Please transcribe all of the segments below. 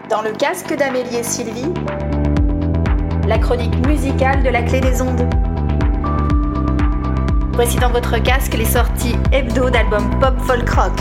Dans le casque d'Amélie et Sylvie, la chronique musicale de la clé des ondes. Voici dans votre casque les sorties hebdo d'albums pop folk rock.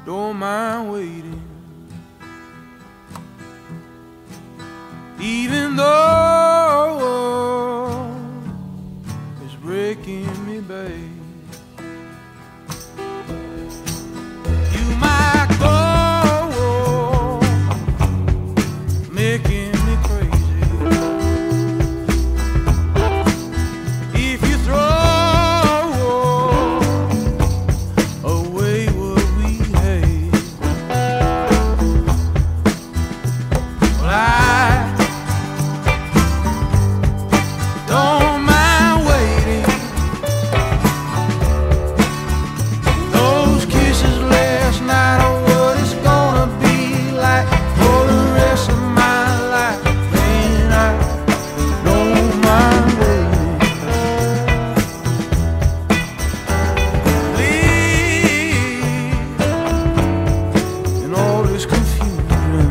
don't mind waiting. Even though it's breaking me, babe. You might go making me crazy if you throw away what we hate. Well, I don't mind waiting. Those kisses last night are what it's gonna be like for the rest of my life. And I don't mind waiting. Live in all this confusion.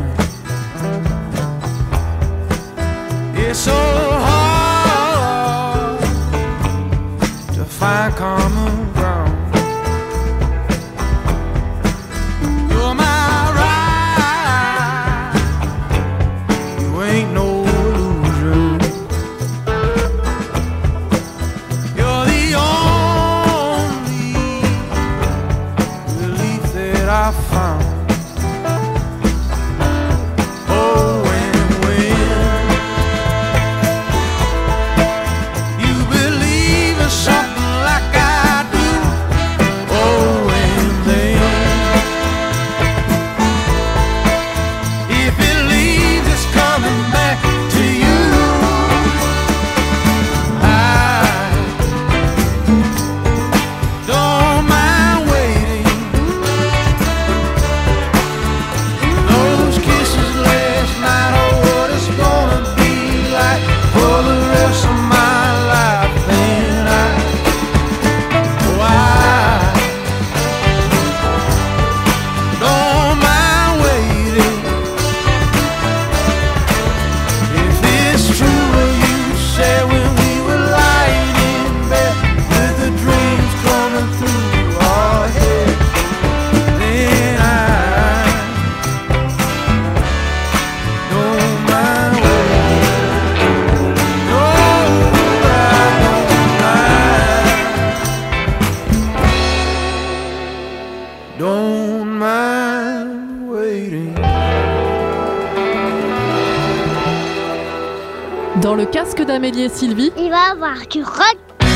It's so hard to find common ground. You're my ride, you ain't no illusion. You're the only relief that I found. Oh, and when you believe in something like I do, oh, and then if it leaves, it's coming back to you. I don't mind waiting. Those kisses last night are what it's gonna be like for the rest of my life. And I don't mind waiting. If it's true what you said when we were lying in bed with the dreams coming through our head, then I don't mind waiting. No, I don't mind waiting. Dans le casque d'Amélie et Sylvie, Il va avoir du rock.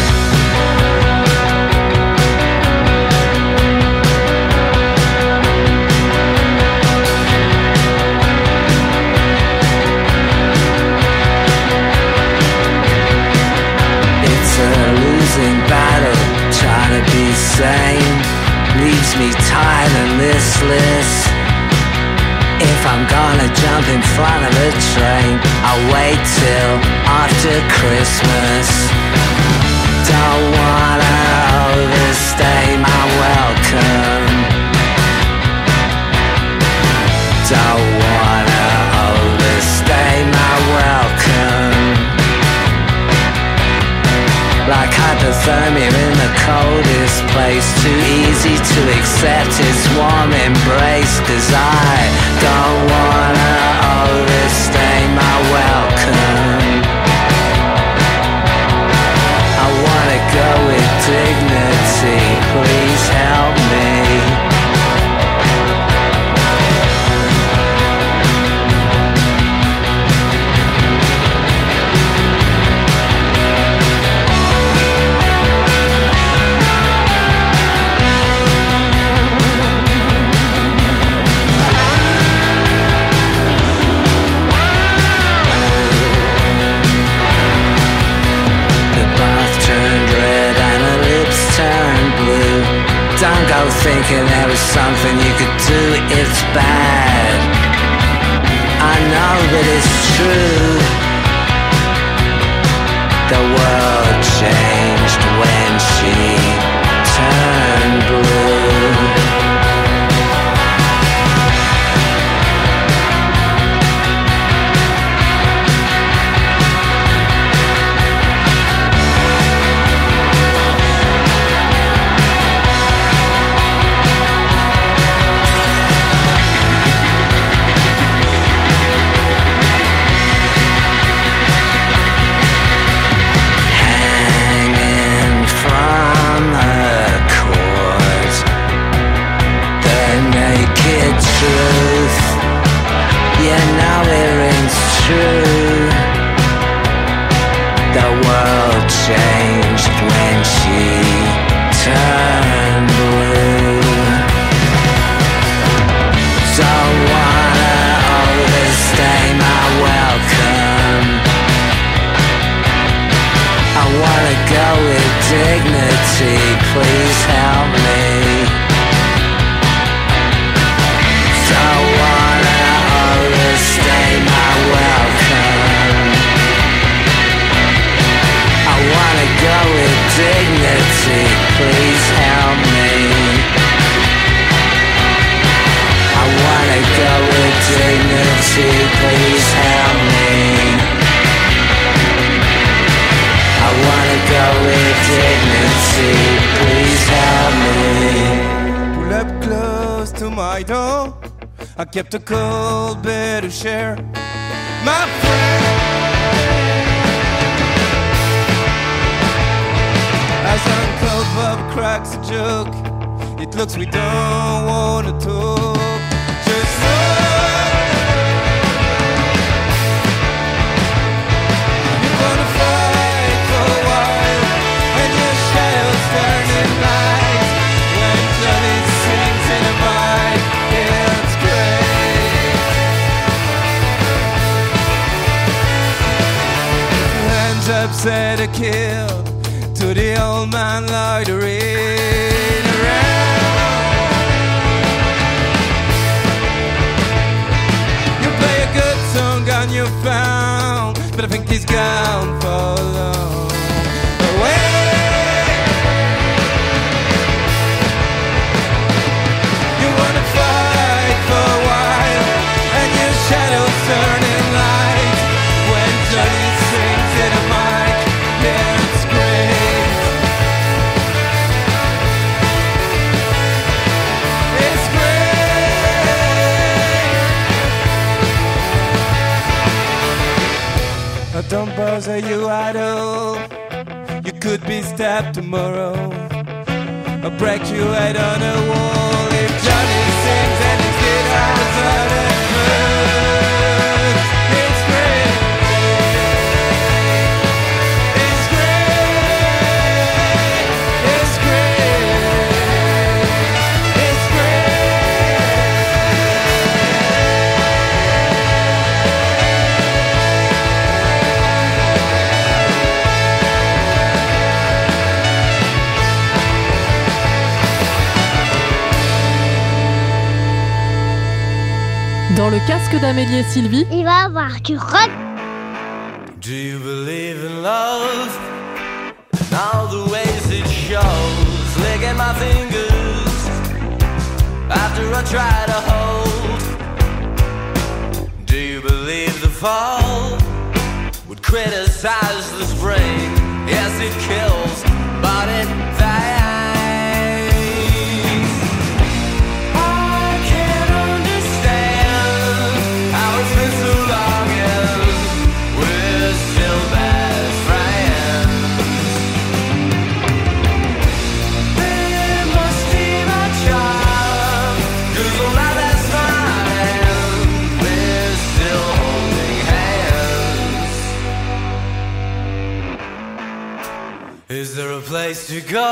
It's a losing battle, trying to be sane leaves me tired and listless. If I'm gonna jump in front of a train, I'll wait till after Christmas. Don't wanna overstay my welcome. Don't wanna overstay my welcome. Like hypothermia in the coldest place, too easy to accept its warm embrace. 'Cause I don't wanna overstay my welcome. I wanna go with dignity, please help me. Don't go thinking there was something you could do, it's bad. I know that it's true. The world changed when she turned blue. dignity, please help me. Don't wanna overstay my welcome. I wanna go with dignity, please help me. I wanna go with dignity, please help me. I wanna go with dignity, please help me. Pull up close to my door, I kept a cold beer to share. My friend, as Uncle Bob cracks a joke, it looks we don't wanna talk. Just you're gonna fight for a while, and your shadows turning light. When Johnny sings in a mic, it's great. Hands up, said a kill to the old man loitering around. You play a good song on your phone, but I think he's gone for long. Away. You wanna fight for a while, and your shadows turning light. When Johnny sings in a mic, yeah, it's great. It's great. Don't bother you at all. You could be stabbed tomorrow, or break your head on a wall. If Johnny sings and his guitar's out at first, it's great. It's great. It's great. It's Dans le casque d'Amélie et Sylvie, il va avoir du rock. Do you believe in love? And all the ways it shows. Licking my fingers after I try to hold. Do you believe the fall would criticize the spring? Yes, it kills, but it thanks. I can't understand how it's been so long and we're still best friends. There must be my charm, 'cause I'm not that smart and we're still holding hands. Is there a place to go?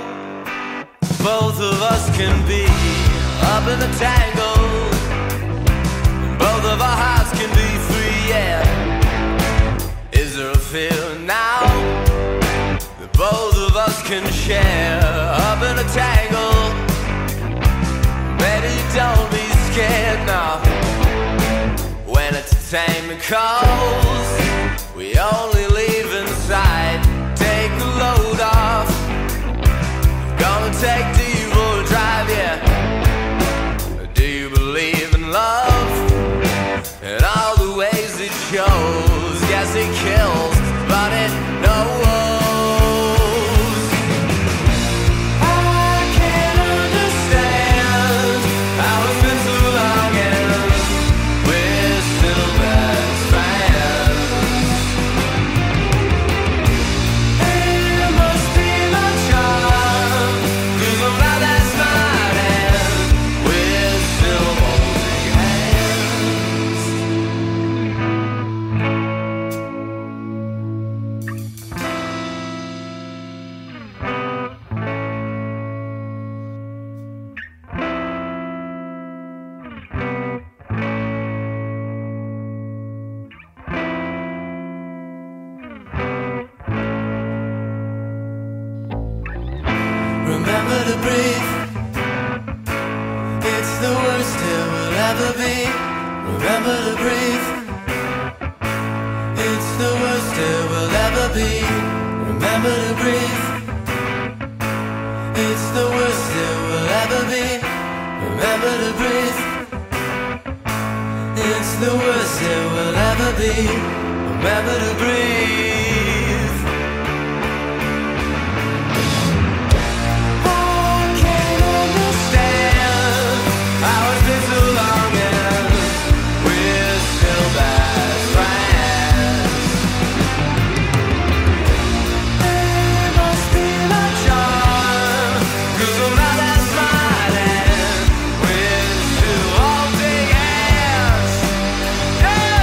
Both of us can be up in the tangle. Both of our hearts can be free, yeah. Is there a fear now that both of us can share up in a tangle? Baby, don't be scared now. When it's time and calls, we only leave inside. Take the load off. Gonna take the evil drive, yeah. Do you believe in love? And all the ways it shows. Yes, it kills, but it knows. I can't understand how it's been so long and we're still best friends. It must be my charm, 'cause I'm It's the worst it will ever be. Remember to breathe. It's the worst it will ever be. Remember to breathe. It's the worst it will ever be. Remember to breathe. It's the worst it will ever be. Remember to breathe. I can't understand how it's been so long and we're still best friends. There must be a charm, 'cause I'm not that smiling with two holding hands. Yeah.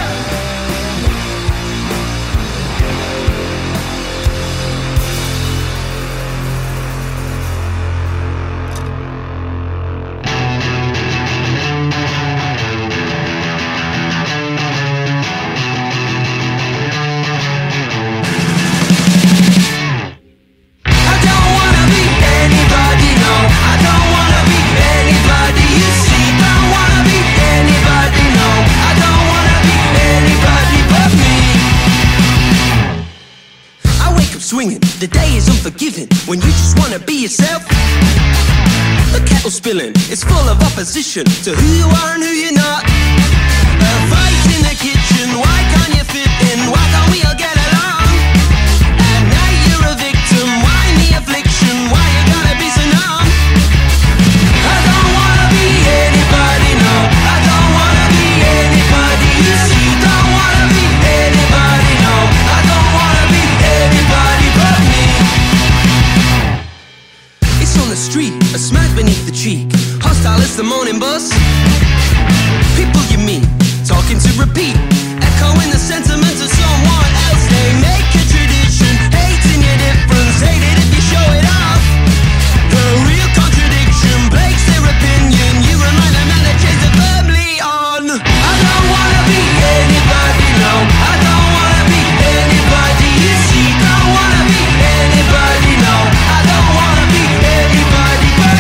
I don't wanna be anybody, no. I don't wanna be anybody you see. Don't wanna be anybody, no. I don't wanna be anybody but me. I wake up swinging, the day is unforgiving. When you just wanna be yourself. The kettle spilling, it's full of opposition to who you are and who you're not. A fight in the kitchen, why can't you fit in? Why can't we all get along? At night you're a victim, why the affliction? Why you gotta be so numb? I don't wanna be anybody, no. I don't wanna be anybody you see. Don't wanna be anybody, no. I don't wanna be anybody but me. It's on the street, a smack beneath the cheek. Hostile as the morning bus. People you meet, talking to repeat, echoing the sentiments of someone else. They make a tradition, hating your difference, hate it if you show it off. The real contradiction breaks their opinion. You remind them that they chase it firmly on. I don't wanna be anybody, no. I don't wanna be anybody you see. Don't wanna be anybody, no. I don't wanna be anybody but.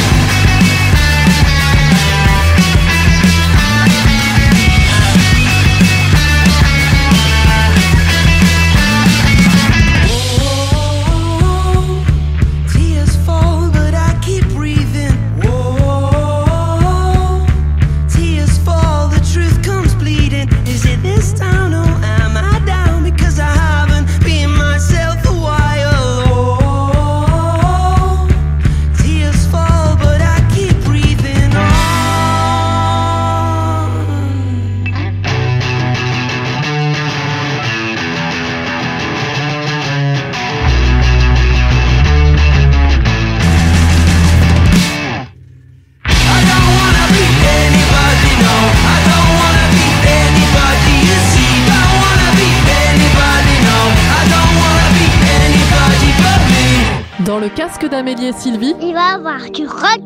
Tears fall, but I keep breathing. Whoa, tears fall, the truth comes bleeding. Is it this town or am I down because I haven't been myself a while? Oh, tears fall, but I keep breathing on. I don't wanna be anybody, no. I don't wanna be anybody you see. Don't wanna be anybody, no. I don't wanna be anybody but me. Dans le casque d'Amélie et Sylvie, Il va avoir du rock.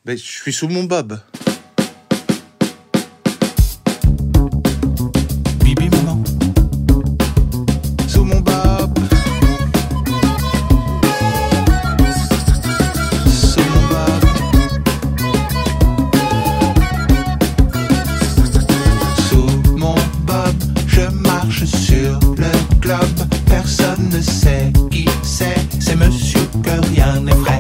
Ben, je suis sous mon bob. Bibi maman, sous mon bob. Sous mon bob. Sous mon bob, je marche sur le globe. Personne ne sait qui c'est monsieur que rien n'est vrai.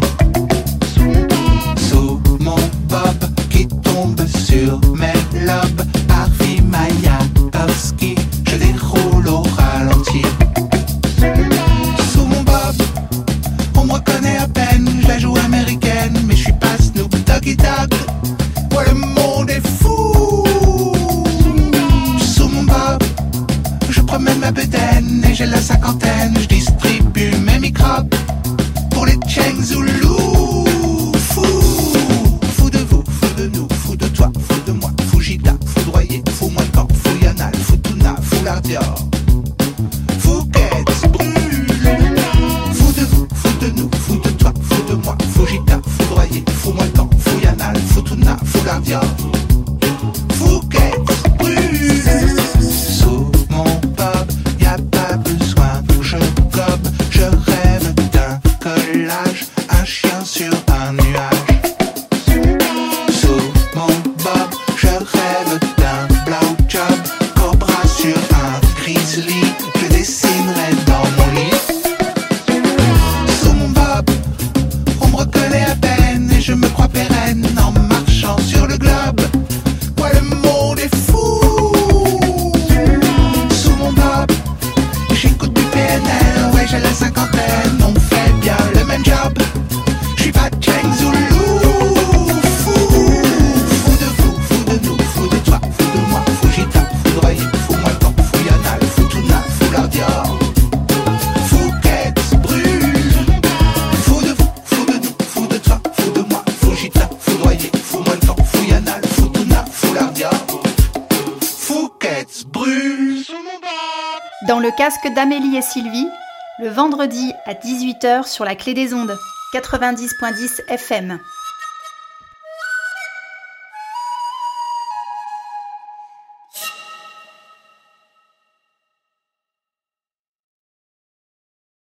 Sous mon bob qui tombe sur mes lobes, Harvey Mayakovsky, je déroule au ralenti. Sous mon bob, on me reconnaît à peine, je la joue américaine, mais je suis pas Snoop Doggy Dogg. Ouais, le monde est fou. Sous mon bob, je promène ma bedaine et j'ai la cinquantaine, je distribue mes microbes pour les Cheng Zoulou. Fou, fou de vous, fou de nous, fou de toi, fou de moi, fou Gita, foudroyé, fou moins de camp, fou Yanal, fou Tuna, fou Lardior. Fouquet's brûle. Fou de vous, fou de nous, fou de toi, fou de moi, fou Gita, foudroyé, fou moins de camp, fou Yanal, fou Tuna, fou Lardior. Fouquet's brûle. Sous mon bob, y a pas besoin que je gobe, je rêve d'un collage, un chien sur un nuage. Sous mon bob, je rêve d'un blowjob, cobra sur un grizzly, je dessinerai dans mon lit. Sous mon bob, on me reconnaît à peine et je me crois pérenne en marchant sur le globe. Ouais, le monde est fou. Sous mon bob, j'écoute du PNL, ouais j'ai la cinquantaine, on fait bien le même job. Je suis pas Cheng Zoulou. Fou, fou de vous, fou de nous, fou de toi, fou de moi, fou Gita, foudroyé, fou moins temps, fou Yanal, fou Tuna, fou Lardior. Fouquet's brûle. Fou de vous, fou de nous, fou de toi, fou de moi, fou Gita, foudroyé, fou moins temps, fou Yanal, fou Tuna, fou Lardior. Fouquet's brûle. Sous mon bob. Dans le casque d'Amélie et Sylvie, le vendredi à 18h sur la Clé des Ondes, 90.10 FM.